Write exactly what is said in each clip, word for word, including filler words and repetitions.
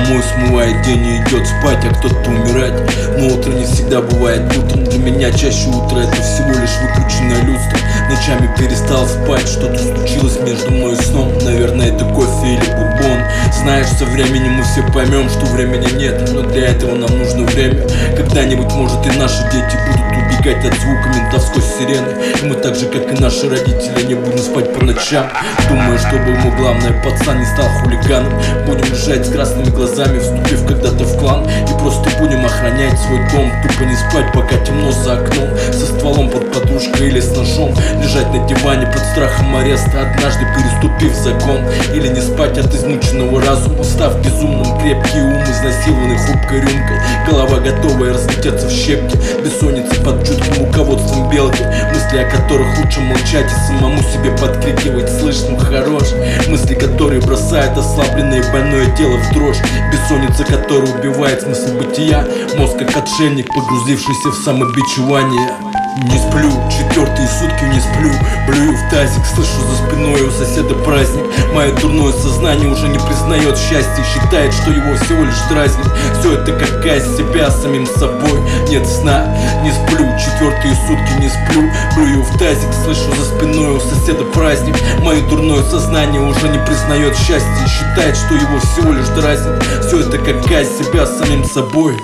домой, смывает день и идет спать, а кто-то умирать. Но утро не всегда бывает утром. Для меня чаще утро это всего лишь выключенная люстра. Ночами перестал спать, что-то случилось между мной и сном. Наверное, это кофе или бурбон. Знаешь, со временем мы все поймем, что времени нет, но для этого нам нужно время. Когда-нибудь, может, и наши дети будут убегать от звука ментовской сирены, и мы так же, как и наши родители, не будем спать по ночам, думая, чтобы ему главное, пацан не стал хулиганом. Будем лежать с красными глазами, вступив когда-то в клан, и просто будем охранять свой дом. Тупо не спать, пока темно за окном, со стволом под подушкой или с ножом. Лежать на диване под страхом ареста, однажды переступив закон. Или не спать от измученного разума, став безумным, крепкий ум изнасилованный хрупкой рюмкой. Голова готовая разлететься в щепки, бессонница под чутким руководством белки. Мысли, о которых лучше молчать и самому себе подкрикивать: слышно, хорош. Мысли, которые бросают ослабленное и больное тело в дрожь. Бессонница, которая убивает смысл бытия. Мозг как отшельник, погрузившийся в самобичевание. Не сплю, четвертые сутки не сплю. Блюю в тазик, слышу за спиной у соседа праздник. Мое дурное сознание уже не признает счастье, считает, что его всего лишь дразнит. Все это как казнь себя самим собой. Нет сна, не сплю, четвертые сутки не сплю. Блюю в тазик, слышу за спиной у соседа праздник. Мое дурное сознание уже не признает счастье, считает, что его всего лишь дразнит. Все это как казнь себя самим собой.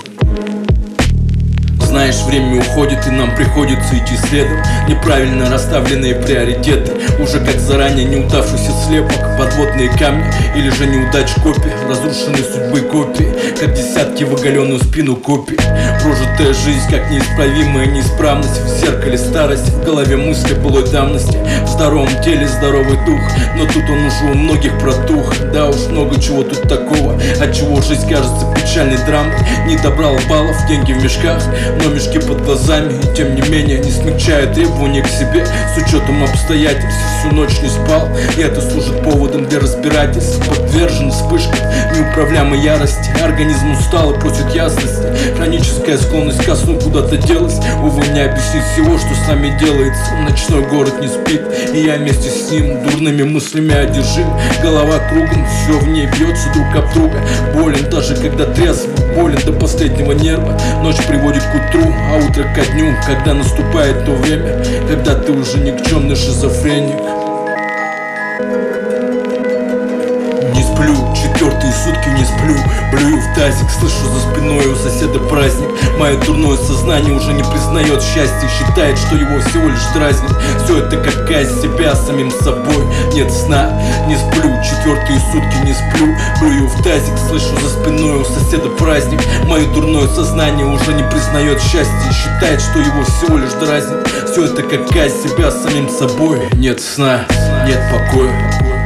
Знаешь, время уходит, и нам приходится идти следом. Неправильно расставленные приоритеты, уже как заранее неудавшийся слепок. Подводные камни или же неудач копий, разрушенные судьбы копии, как десятки в оголенную спину копий. Прожитая жизнь, как неисправимая неисправность. В зеркале старость, в голове мысли былой давности. В здоровом теле здоровый дух, но тут он уже у многих протух. Да уж, много чего тут такого, отчего жизнь кажется печальной драмой. Не добрал баллов, деньги в мешках, но мешки под глазами, и тем не менее не смягчая требования к себе. С учетом обстоятельств всю ночь не спал, и это служит поводом для разбирательств. Подвержен вспышкам неуправляемой ярости, организм устал и просит ясности. Хроническая склонность ко сну куда-то делась. Увы, не объяснить всего, что с нами делается. Ночной город не спит, и я вместе с ним дурными мыслями одержим. Голова кругом, все в ней бьется друг об друга. Болен даже когда трезв, болен до последнего нерва. Ночь приводит к утру, а утро ко дню, когда наступает то время, когда ты уже никчемный шизофреник. Не сплю, четвертые сутки не сплю. Блюю в тазик, слышу за спиной у соседа праздник. Мое дурное сознание уже не признает счастье, считает, что его всего лишь дразнит. Все это как казнь себя самим собой. Нет сна, не сплю, четвертые сутки не сплю. Блюю в тазик, слышу за спиной у соседа праздник. Мое дурное сознание уже не признает счастье, считает, что его всего лишь дразнит. Все это как казнь себя самим собой. Нет сна, нет покоя.